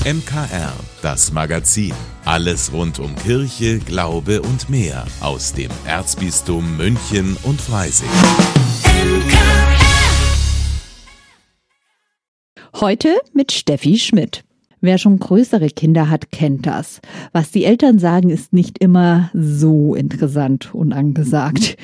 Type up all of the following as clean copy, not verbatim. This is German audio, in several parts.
MKR, das Magazin. Alles rund um Kirche, Glaube und mehr aus dem Erzbistum München und Freising. Heute mit Steffi Schmidt. Wer schon größere Kinder hat, kennt das. Was die Eltern sagen, ist nicht immer so interessant und angesagt.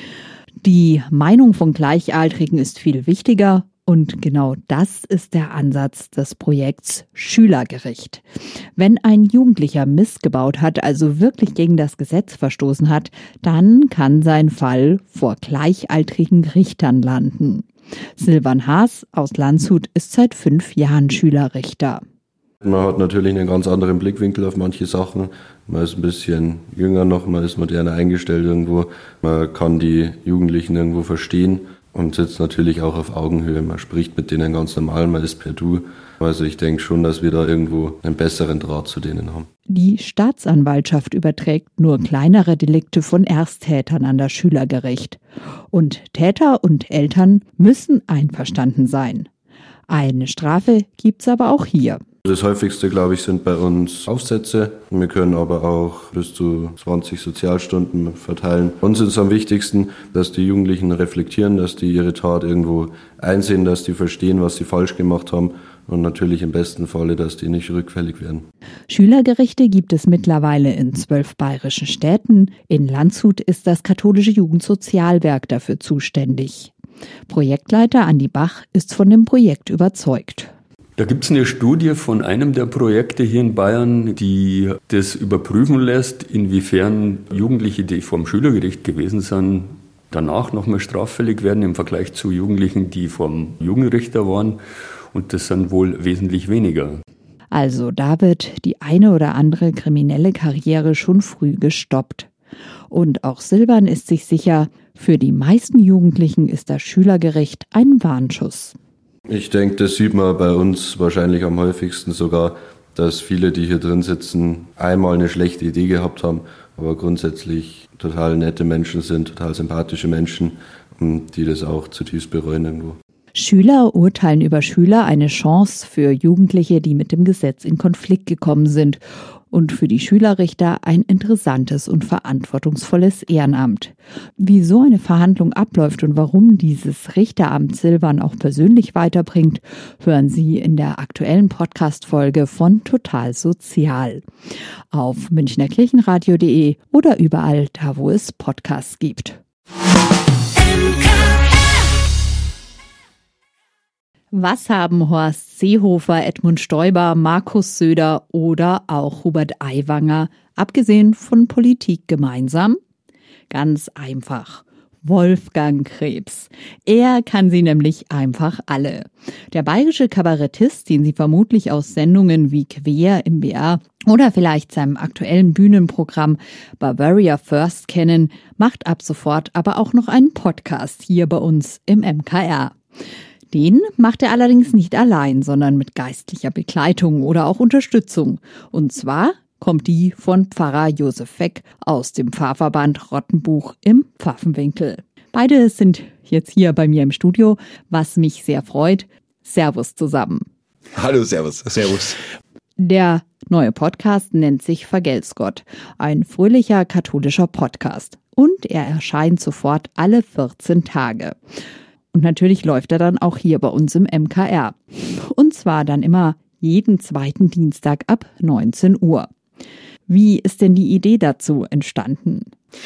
Die Meinung von Gleichaltrigen ist viel wichtiger. Und genau das ist der Ansatz des Projekts Schülergericht. Wenn ein Jugendlicher Mist gebaut hat, also wirklich gegen das Gesetz verstoßen hat, dann kann sein Fall vor gleichaltrigen Richtern landen. Silvan Haas aus Landshut ist seit 5 Jahren Schülerrichter. Man hat natürlich einen ganz anderen Blickwinkel auf manche Sachen. Man ist ein bisschen jünger noch, man ist moderner eingestellt irgendwo. Man kann die Jugendlichen irgendwo verstehen und sitzt natürlich auch auf Augenhöhe. Man spricht mit denen ganz normal, man ist per Du. Also ich denke schon, dass wir da irgendwo einen besseren Draht zu denen haben. Die Staatsanwaltschaft überträgt nur kleinere Delikte von Ersttätern an das Schülergericht. Und Täter und Eltern müssen einverstanden sein. Eine Strafe gibt's aber auch hier. Das häufigste, glaube ich, sind bei uns Aufsätze. Wir können aber auch bis zu 20 Sozialstunden verteilen. Uns ist es am wichtigsten, dass die Jugendlichen reflektieren, dass die ihre Tat irgendwo einsehen, dass die verstehen, was sie falsch gemacht haben und natürlich im besten Falle, dass die nicht rückfällig werden. Schülergerichte gibt es mittlerweile in 12 bayerischen Städten. In Landshut ist das katholische Jugendsozialwerk dafür zuständig. Projektleiter Andi Bach ist von dem Projekt überzeugt. Da gibt es eine Studie von einem der Projekte hier in Bayern, die das überprüfen lässt, inwiefern Jugendliche, die vor dem Schülergericht gewesen sind, danach nochmal straffällig werden im Vergleich zu Jugendlichen, die vom Jugendrichter waren. Und das sind wohl wesentlich weniger. Also da wird die eine oder andere kriminelle Karriere schon früh gestoppt. Und auch Silvan ist sich sicher, für die meisten Jugendlichen ist das Schülergericht ein Warnschuss. Ich denke, das sieht man bei uns wahrscheinlich am häufigsten sogar, dass viele, die hier drin sitzen, einmal eine schlechte Idee gehabt haben, aber grundsätzlich total nette Menschen sind, total sympathische Menschen, die das auch zutiefst bereuen irgendwo. Schüler urteilen über Schüler, eine Chance für Jugendliche, die mit dem Gesetz in Konflikt gekommen sind. Und für die Schülerrichter ein interessantes und verantwortungsvolles Ehrenamt. Wie so eine Verhandlung abläuft und warum dieses Richteramt Silvan auch persönlich weiterbringt, hören Sie in der aktuellen Podcast-Folge von Total Sozial. Auf münchnerkirchenradio.de oder überall da, wo es Podcasts gibt. Was haben Horst Seehofer, Edmund Stoiber, Markus Söder oder auch Hubert Aiwanger, abgesehen von Politik, gemeinsam? Ganz einfach. Wolfgang Krebs. Er kann sie nämlich einfach alle. Der bayerische Kabarettist, den Sie vermutlich aus Sendungen wie Quer im BR oder vielleicht seinem aktuellen Bühnenprogramm Bavaria First kennen, macht ab sofort aber auch noch einen Podcast hier bei uns im MKR. Den macht er allerdings nicht allein, sondern mit geistlicher Begleitung oder auch Unterstützung. Und zwar kommt die von Pfarrer Josef Feck aus dem Pfarrverband Rottenbuch im Pfaffenwinkel. Beide sind jetzt hier bei mir im Studio, was mich sehr freut. Servus zusammen. Hallo, servus. Servus. Der neue Podcast nennt sich Vergelt's Gott, ein fröhlicher katholischer Podcast. Und er erscheint sofort alle 14 Tage. Und natürlich läuft er dann auch hier bei uns im MKR. Und zwar dann immer jeden zweiten Dienstag ab 19 Uhr. Wie ist denn die Idee dazu entstanden?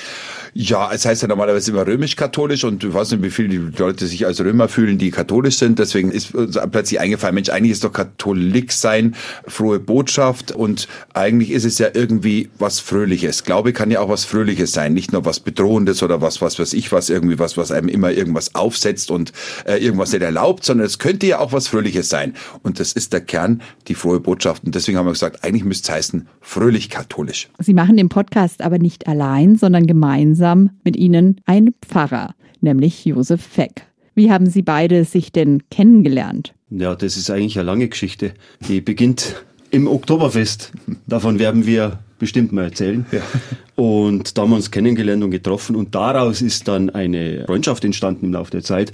Ja, es heißt ja normalerweise immer römisch-katholisch und ich weiß nicht, wie viele die Leute sich als Römer fühlen, die katholisch sind. Deswegen ist uns plötzlich eingefallen, Mensch, eigentlich ist doch Katholik sein, frohe Botschaft und eigentlich ist es ja irgendwie was Fröhliches. Glaube kann ja auch was Fröhliches sein, nicht nur was Bedrohendes oder was weiß ich, was irgendwie was einem immer irgendwas aufsetzt und irgendwas nicht erlaubt, sondern es könnte ja auch was Fröhliches sein. Und das ist der Kern, die frohe Botschaft. Und deswegen haben wir gesagt, eigentlich müsste es heißen, fröhlich-katholisch. Sie machen den Podcast aber nicht allein, sondern gemeinsam mit Ihnen ein Pfarrer, nämlich Josef Feck. Wie haben Sie beide sich denn kennengelernt? Ja, das ist eigentlich eine lange Geschichte. Die beginnt im Oktoberfest. Davon werden wir bestimmt mal erzählen. Ja. Und da haben wir uns kennengelernt und getroffen und daraus ist dann eine Freundschaft entstanden im Laufe der Zeit.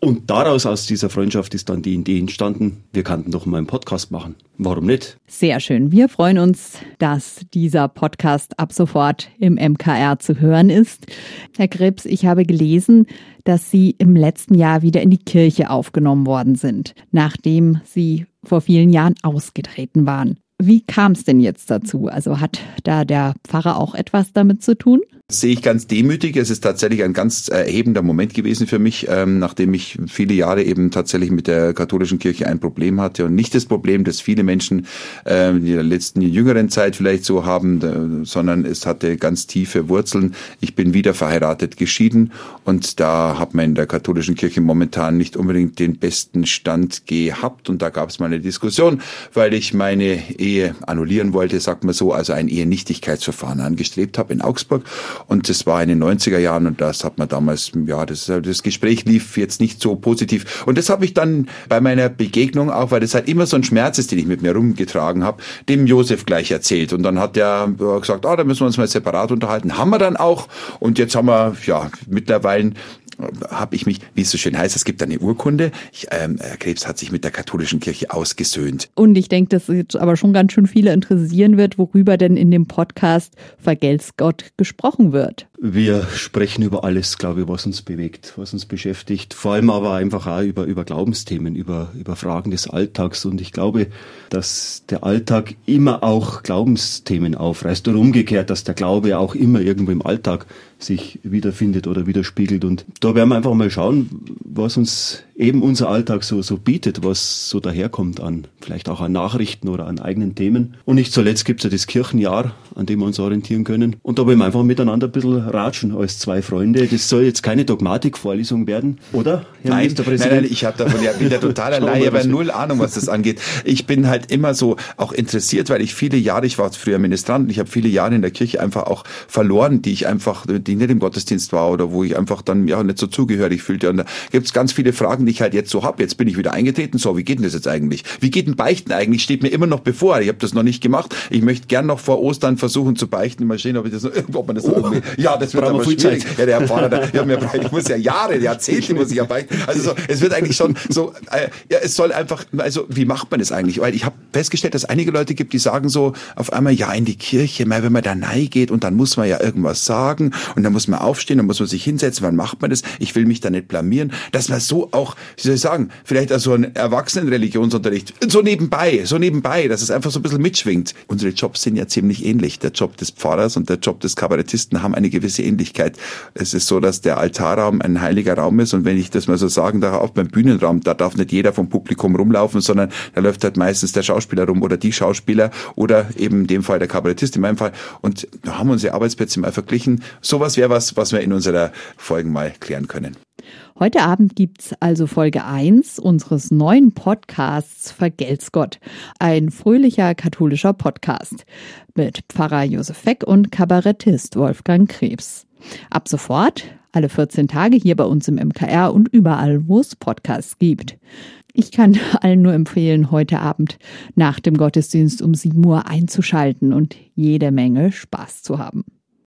Und daraus, aus dieser Freundschaft, ist dann die Idee entstanden, wir könnten doch mal einen Podcast machen. Warum nicht? Sehr schön. Wir freuen uns, dass dieser Podcast ab sofort im MKR zu hören ist. Herr Krebs, ich habe gelesen, dass Sie im letzten Jahr wieder in die Kirche aufgenommen worden sind, nachdem Sie vor vielen Jahren ausgetreten waren. Wie kam es denn jetzt dazu? Also hat da der Pfarrer auch etwas damit zu tun? Das sehe ich ganz demütig. Es ist tatsächlich ein ganz erhebender Moment gewesen für mich, nachdem ich viele Jahre eben tatsächlich mit der katholischen Kirche ein Problem hatte und nicht das Problem, das viele Menschen in der letzten jüngeren Zeit vielleicht so haben, sondern es hatte ganz tiefe Wurzeln. Ich bin wieder verheiratet, geschieden und da hat man in der katholischen Kirche momentan nicht unbedingt den besten Stand gehabt und da gab es mal eine Diskussion, weil ich meine Ehe annullieren wollte, sagt man so, also ein Ehenichtigkeitsverfahren angestrebt habe in Augsburg. Und das war in den 90er Jahren und das hat man damals, das Gespräch lief jetzt nicht so positiv. Und das habe ich dann bei meiner Begegnung auch, weil das halt immer so ein Schmerz ist, den ich mit mir rumgetragen habe, dem Josef gleich erzählt. Und dann hat er gesagt, da müssen wir uns mal separat unterhalten. Haben wir dann auch. Und jetzt haben wir, mittlerweile habe ich mich, wie es so schön heißt, es gibt eine Urkunde. Herr Krebs hat sich mit der katholischen Kirche ausgesöhnt. Und ich denke, dass jetzt aber schon ganz schön viele interessieren wird, worüber denn in dem Podcast Vergelt's Gott gesprochen wird. Wir sprechen über alles, glaube ich, was uns bewegt, was uns beschäftigt. Vor allem aber einfach auch über Glaubensthemen, über Fragen des Alltags. Und ich glaube, dass der Alltag immer auch Glaubensthemen aufreißt. Oder umgekehrt, dass der Glaube auch immer irgendwo im Alltag sich wiederfindet oder widerspiegelt. Und da werden wir einfach mal schauen, was uns eben unser Alltag so bietet, was so daherkommt an, vielleicht auch an Nachrichten oder an eigenen Themen. Und nicht zuletzt gibt es ja das Kirchenjahr, an dem wir uns orientieren können. Und da wollen wir einfach miteinander ein bisschen ratschen als zwei Freunde. Das soll jetzt keine Dogmatikvorlesung werden, oder, Herr Ministerpräsident? Nein, ich habe davon bin der totaler Laie, aber null Ahnung, was das angeht. Ich bin halt immer so auch interessiert, weil ich war früher Ministrant und ich habe viele Jahre in der Kirche einfach auch verloren, die nicht im Gottesdienst war oder wo ich einfach dann nicht so zugehörig fühlte. Und da gibt es ganz viele Fragen, die ich halt jetzt so habe. Jetzt bin ich wieder eingetreten. So, wie geht denn das jetzt eigentlich? Wie geht denn Beichten eigentlich? Steht mir immer noch bevor. Ich habe das noch nicht gemacht. Ich möchte gern noch vor Ostern versuchen zu beichten. Mal sehen, ob man das irgendwie... Ja, das wird aber schwierig. Ja, der Herr Pfarrer, ich muss ja Jahrzehnte muss ich ja beichten. Also so, es wird eigentlich schon so... es soll einfach... Also wie macht man das eigentlich? Weil ich habe festgestellt, dass es einige Leute gibt, die sagen so auf einmal, ja, in die Kirche, mal wenn man da reingeht und dann muss man ja irgendwas sagen und dann muss man aufstehen, dann muss man sich hinsetzen. Wann macht man das? Ich will mich da nicht blamieren. Dass man so auch, wie soll ich sagen, vielleicht also ein Erwachsenen-Religionsunterricht, so nebenbei, dass es einfach so ein bisschen mitschwingt. Unsere Jobs sind ja ziemlich ähnlich. Der Job des Pfarrers und der Job des Kabarettisten haben eine gewisse Ähnlichkeit. Es ist so, dass der Altarraum ein heiliger Raum ist und wenn ich das mal so sagen darf, auch beim Bühnenraum, da darf nicht jeder vom Publikum rumlaufen, sondern da läuft halt meistens der Schauspieler rum oder die Schauspieler oder eben in dem Fall der Kabarettist, in meinem Fall. Und da haben wir unsere Arbeitsplätze mal verglichen. Sowas wäre was wir in unserer Folgen mal klären können. Heute Abend gibt's also Folge 1 unseres neuen Podcasts Vergelt's Gott. Ein fröhlicher katholischer Podcast mit Pfarrer Josef Feck und Kabarettist Wolfgang Krebs. Ab sofort, alle 14 Tage hier bei uns im MKR und überall, wo es Podcasts gibt. Ich kann allen nur empfehlen, heute Abend nach dem Gottesdienst um 7 Uhr einzuschalten und jede Menge Spaß zu haben.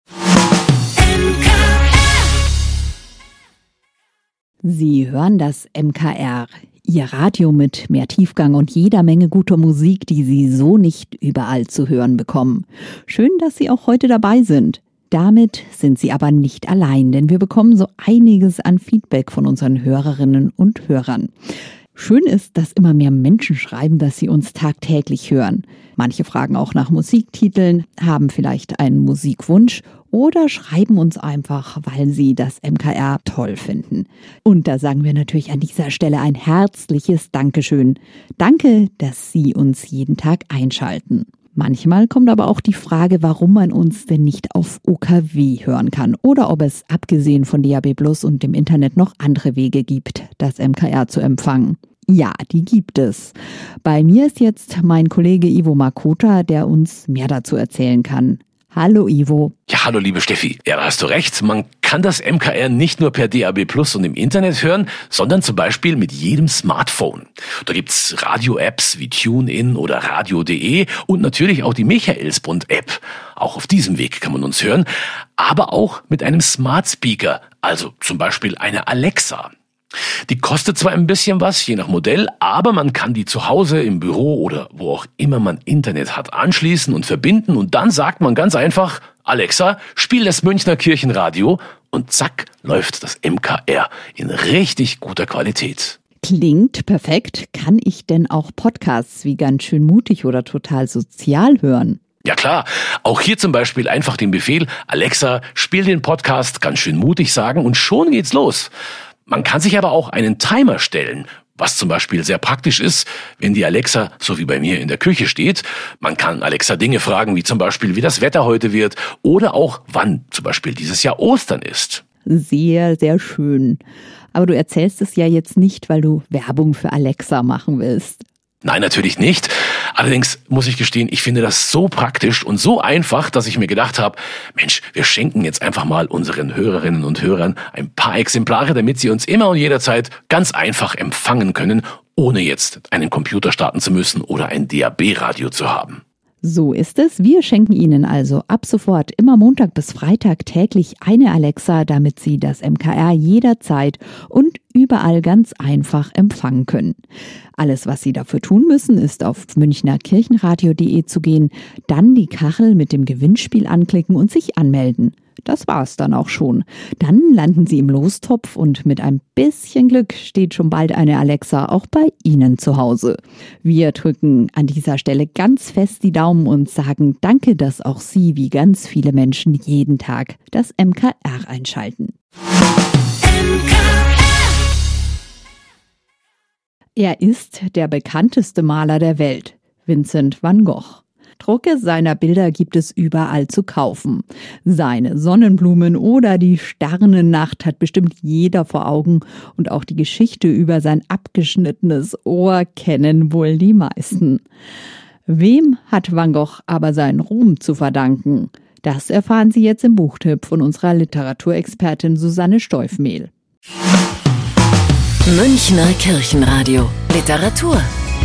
Sie hören das MKR, Ihr Radio mit mehr Tiefgang und jeder Menge guter Musik, die Sie so nicht überall zu hören bekommen. Schön, dass Sie auch heute dabei sind. Damit sind Sie aber nicht allein, denn wir bekommen so einiges an Feedback von unseren Hörerinnen und Hörern. Schön ist, dass immer mehr Menschen schreiben, dass sie uns tagtäglich hören. Manche fragen auch nach Musiktiteln, haben vielleicht einen Musikwunsch oder schreiben uns einfach, weil sie das MKR toll finden. Und da sagen wir natürlich an dieser Stelle ein herzliches Dankeschön. Danke, dass Sie uns jeden Tag einschalten. Manchmal kommt aber auch die Frage, warum man uns denn nicht auf OKW hören kann oder ob es abgesehen von DAB+ und dem Internet noch andere Wege gibt, das MKR zu empfangen. Ja, die gibt es. Bei mir ist jetzt mein Kollege Ivo Makota, der uns mehr dazu erzählen kann. Hallo Ivo. Ja, hallo liebe Steffi. Ja, da hast du recht. Man kann das MKR nicht nur per DAB+ und im Internet hören, sondern zum Beispiel mit jedem Smartphone. Da gibt's Radio-Apps wie TuneIn oder Radio.de und natürlich auch die Michaelsbund-App. Auch auf diesem Weg kann man uns hören, aber auch mit einem Smart Speaker, also zum Beispiel einer Alexa. Die kostet zwar ein bisschen was, je nach Modell, aber man kann die zu Hause, im Büro oder wo auch immer man Internet hat, anschließen und verbinden und dann sagt man ganz einfach, Alexa, spiel das Münchner Kirchenradio und zack, läuft das MKR in richtig guter Qualität. Klingt perfekt. Kann ich denn auch Podcasts wie Ganz schön mutig oder Total sozial hören? Ja klar, auch hier zum Beispiel einfach den Befehl, Alexa, spiel den Podcast Ganz schön mutig sagen und schon geht's los. Man kann sich aber auch einen Timer stellen, was zum Beispiel sehr praktisch ist, wenn die Alexa so wie bei mir in der Küche steht. Man kann Alexa Dinge fragen, wie zum Beispiel, wie das Wetter heute wird oder auch, wann zum Beispiel dieses Jahr Ostern ist. Sehr, sehr schön. Aber du erzählst es ja jetzt nicht, weil du Werbung für Alexa machen willst. Nein, natürlich nicht. Allerdings muss ich gestehen, ich finde das so praktisch und so einfach, dass ich mir gedacht habe, Mensch, wir schenken jetzt einfach mal unseren Hörerinnen und Hörern ein paar Exemplare, damit sie uns immer und jederzeit ganz einfach empfangen können, ohne jetzt einen Computer starten zu müssen oder ein DAB-Radio zu haben. So ist es. Wir schenken Ihnen also ab sofort immer Montag bis Freitag täglich eine Alexa, damit Sie das MKR jederzeit und überall ganz einfach empfangen können. Alles, was Sie dafür tun müssen, ist auf münchnerkirchenradio.de zu gehen, dann die Kachel mit dem Gewinnspiel anklicken und sich anmelden. Das war's dann auch schon. Dann landen Sie im Lostopf und mit ein bisschen Glück steht schon bald eine Alexa auch bei Ihnen zu Hause. Wir drücken an dieser Stelle ganz fest die Daumen und sagen Danke, dass auch Sie wie ganz viele Menschen jeden Tag das MKR einschalten. Er ist der bekannteste Maler der Welt, Vincent van Gogh. Drucke seiner Bilder gibt es überall zu kaufen. Seine Sonnenblumen oder die Sternennacht hat bestimmt jeder vor Augen und auch die Geschichte über sein abgeschnittenes Ohr kennen wohl die meisten. Wem hat Van Gogh aber seinen Ruhm zu verdanken? Das erfahren Sie jetzt im Buchtipp von unserer Literaturexpertin Susanne Steufmehl. Münchner Kirchenradio Literatur.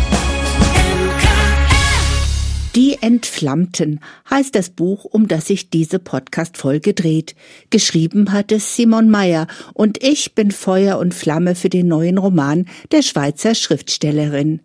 Die Entflammten heißt das Buch, um das sich diese Podcast-Folge dreht. Geschrieben hat es Simon Mayr und ich bin Feuer und Flamme für den neuen Roman der Schweizer Schriftstellerin.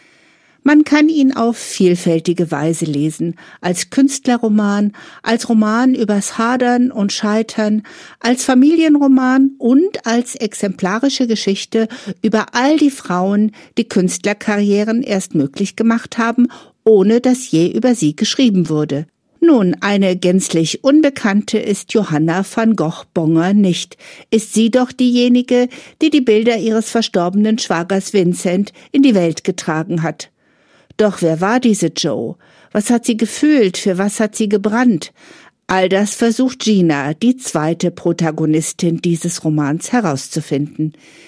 Man kann ihn auf vielfältige Weise lesen, als Künstlerroman, als Roman übers Hadern und Scheitern, als Familienroman und als exemplarische Geschichte über all die Frauen, die Künstlerkarrieren erst möglich gemacht haben, ohne dass je über sie geschrieben wurde. Nun, eine gänzlich Unbekannte ist Johanna van Gogh-Bonger nicht. Ist sie doch diejenige, die die Bilder ihres verstorbenen Schwagers Vincent in die Welt getragen hat. Doch wer war diese Jo? Was hat sie gefühlt? Für was hat sie gebrannt? All das versucht Gina, die zweite Protagonistin dieses Romans, herauszufinden.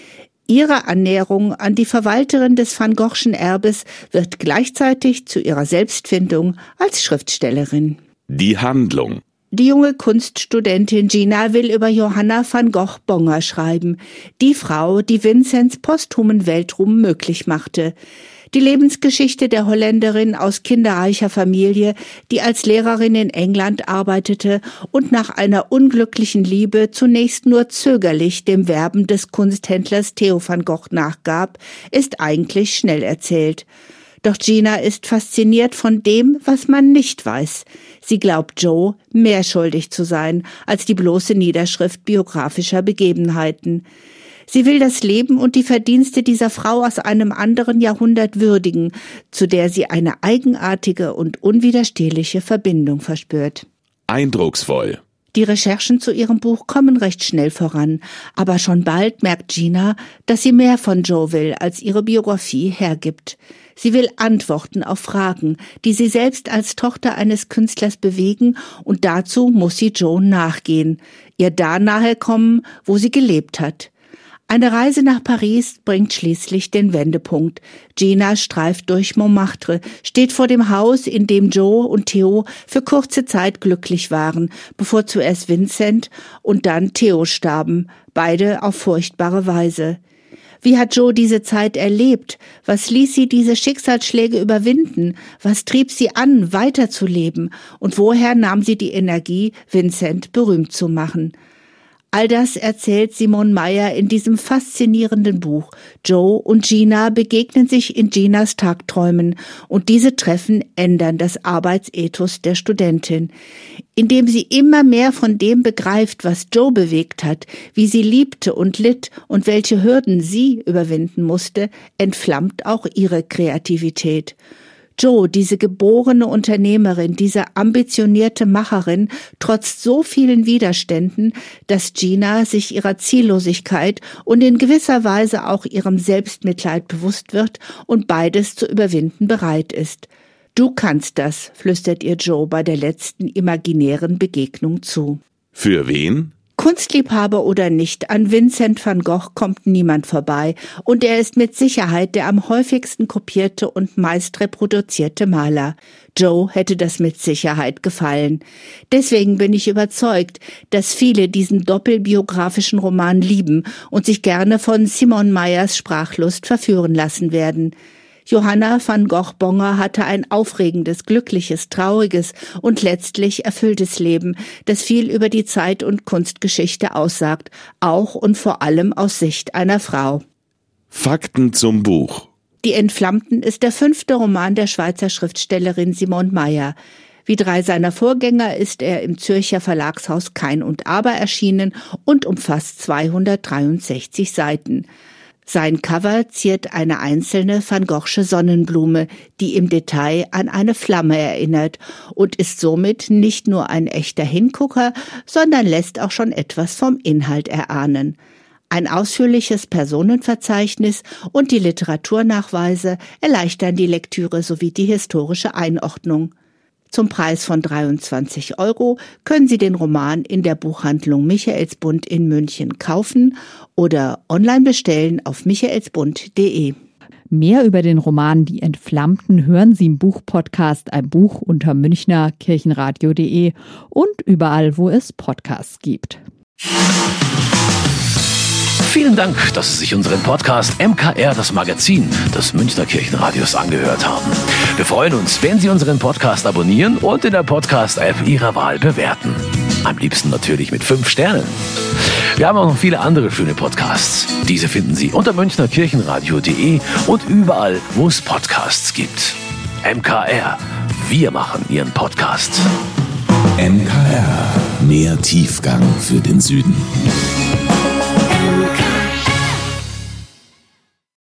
Ihre Annäherung an die Verwalterin des Van Goghschen Erbes wird gleichzeitig zu ihrer Selbstfindung als Schriftstellerin. Die Handlung. Die junge Kunststudentin Gina will über Johanna van Gogh-Bonger schreiben, die Frau, die Vincents posthumen Weltruhm möglich machte. Die Lebensgeschichte der Holländerin aus kinderreicher Familie, die als Lehrerin in England arbeitete und nach einer unglücklichen Liebe zunächst nur zögerlich dem Werben des Kunsthändlers Theo van Gogh nachgab, ist eigentlich schnell erzählt. Doch Gina ist fasziniert von dem, was man nicht weiß. Sie glaubt Jo mehr schuldig zu sein als die bloße Niederschrift biografischer Begebenheiten. Sie will das Leben und die Verdienste dieser Frau aus einem anderen Jahrhundert würdigen, zu der sie eine eigenartige und unwiderstehliche Verbindung verspürt. Eindrucksvoll. Die Recherchen zu ihrem Buch kommen recht schnell voran, aber schon bald merkt Gina, dass sie mehr von Jo will, als ihre Biografie hergibt. Sie will Antworten auf Fragen, die sie selbst als Tochter eines Künstlers bewegen, und dazu muss sie Jo nachgehen, ihr da nahe kommen, wo sie gelebt hat. Eine Reise nach Paris bringt schließlich den Wendepunkt. Gina streift durch Montmartre, steht vor dem Haus, in dem Jo und Theo für kurze Zeit glücklich waren, bevor zuerst Vincent und dann Theo starben, beide auf furchtbare Weise. Wie hat Jo diese Zeit erlebt? Was ließ sie diese Schicksalsschläge überwinden? Was trieb sie an, weiterzuleben? Und woher nahm sie die Energie, Vincent berühmt zu machen? All das erzählt Simone Meyer in diesem faszinierenden Buch. Joe und Gina begegnen sich in Ginas Tagträumen und diese Treffen ändern das Arbeitsethos der Studentin. Indem sie immer mehr von dem begreift, was Joe bewegt hat, wie sie liebte und litt und welche Hürden sie überwinden musste, entflammt auch ihre Kreativität. Joe, diese geborene Unternehmerin, diese ambitionierte Macherin, trotz so vielen Widerständen, dass Gina sich ihrer Ziellosigkeit und in gewisser Weise auch ihrem Selbstmitleid bewusst wird und beides zu überwinden bereit ist. Du kannst das, flüstert ihr Joe bei der letzten imaginären Begegnung zu. Für wen? Kunstliebhaber oder nicht, an Vincent van Gogh kommt niemand vorbei und er ist mit Sicherheit der am häufigsten kopierte und meist reproduzierte Maler. Joe hätte das mit Sicherheit gefallen. Deswegen bin ich überzeugt, dass viele diesen doppelbiografischen Roman lieben und sich gerne von Simone Meyers Sprachlust verführen lassen werden. Johanna van Gogh-Bonger hatte ein aufregendes, glückliches, trauriges und letztlich erfülltes Leben, das viel über die Zeit- und Kunstgeschichte aussagt, auch und vor allem aus Sicht einer Frau. Fakten zum Buch. Die Entflammten ist der 5. Roman der Schweizer Schriftstellerin Simone Meyer. Wie 3 seiner Vorgänger ist er im Zürcher Verlagshaus Kein und Aber erschienen und umfasst 263 Seiten. Sein Cover ziert eine einzelne Van Goghsche Sonnenblume, die im Detail an eine Flamme erinnert und ist somit nicht nur ein echter Hingucker, sondern lässt auch schon etwas vom Inhalt erahnen. Ein ausführliches Personenverzeichnis und die Literaturnachweise erleichtern die Lektüre sowie die historische Einordnung. Zum Preis von 23 € können Sie den Roman in der Buchhandlung Michaelsbund in München kaufen oder online bestellen auf michaelsbund.de. Mehr über den Roman Die Entflammten hören Sie im Buchpodcast Ein Buch unter münchnerkirchenradio.de und überall, wo es Podcasts gibt. Vielen Dank, dass Sie sich unseren Podcast MKR, das Magazin des Münchner Kirchenradios, angehört haben. Wir freuen uns, wenn Sie unseren Podcast abonnieren und in der Podcast-App Ihrer Wahl bewerten. Am liebsten natürlich mit 5 Sternen. Wir haben auch noch viele andere schöne Podcasts. Diese finden Sie unter münchnerkirchenradio.de und überall, wo es Podcasts gibt. MKR, wir machen Ihren Podcast. MKR, mehr Tiefgang für den Süden.